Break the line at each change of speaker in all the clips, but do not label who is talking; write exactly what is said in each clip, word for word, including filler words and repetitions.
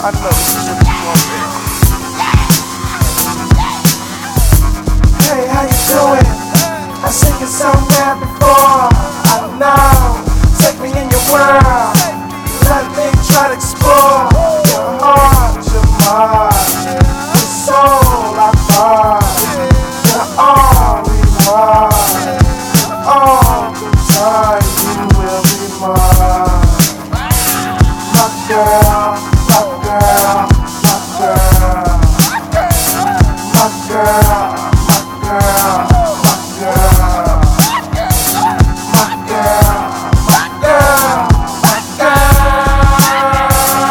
I know this is what you want, baby.
Hey, how you doing? I seen you somewhere before. I know. Take me in your world. Let me try to explore your heart, your mind, your soul. I find you're all we want. All the time you will be mine. My girl, my girl, my girl, my girl, my girl, my girl, my girl, my girl, my girl.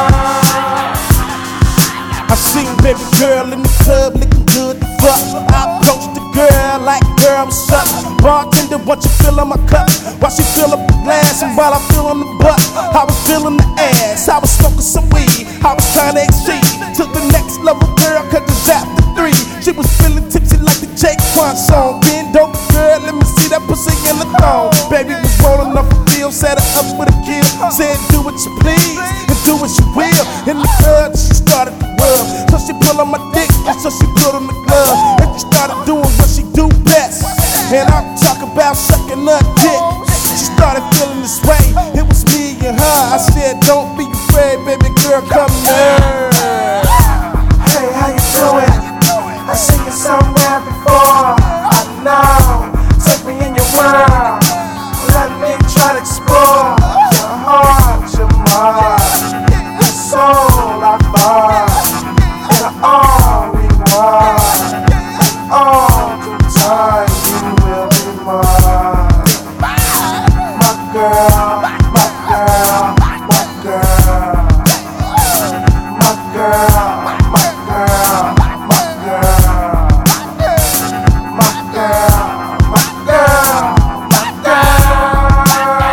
I seen baby girl in the club looking good to fuck. I approached the girl like, girl, what's up? Bartender, want you fill up my cup? While she fill up the glass and while I fill on the butt, I was feeling the ass, I was smoking some weed, I was trying to exceed to the next level, girl, cause it's after three. She was feeling tipsy like the Jake Quan song. Bend over, girl, let me see that pussy in the thong. Baby was rolling up a bill, set her up with a kill. Said do what you please and do what you will. In the club, she started to rub, so she pull on my dick and so she put on the glove, and she started doing what she do best. And I'm talking about sucking her dick. She started feeling this way, it was me and her. I said, don't be afraid, baby girl, come here.
Hey, how you doing? I seen you somewhere before. I know. Take me in your world. Let me try to explore your heart, your mind, your soul. I find you're all we want. And all the time you will be mine. My girl, my girl, my girl, my girl, my girl, my girl, my girl, my girl, my girl.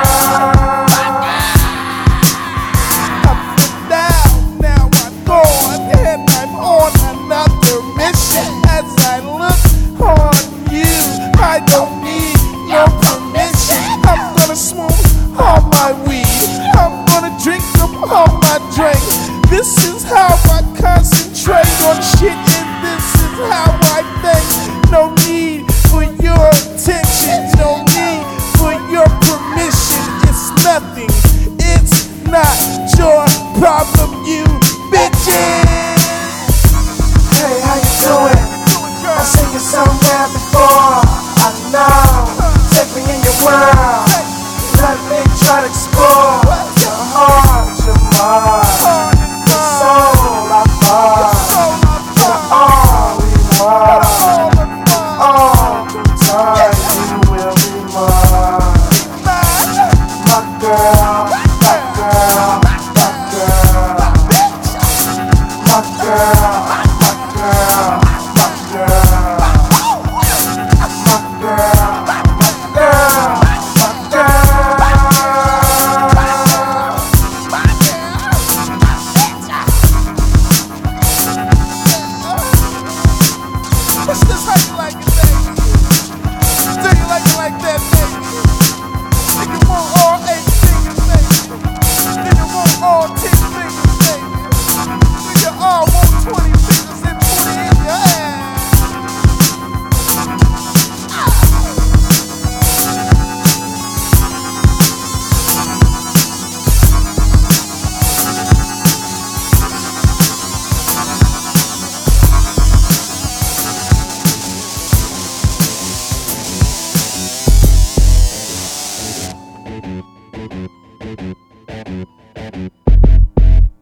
I'm down, now I'm gone, and I'm on another mission. As I look on you, I don't need no permission. I'm gonna smoke all my weed, I'm gonna drink up all my drink. This is how I concentrate on shit, and this is how I think. No need for your attention, no need for your permission. It's nothing, it's not your problem, you bitches.
Hey, how you doing? I seen you somewhere before. I know. Take me in your world. Let me try to explore your heart, your mind, your soul. I find you're all we want. All the time you will be mine. My girl.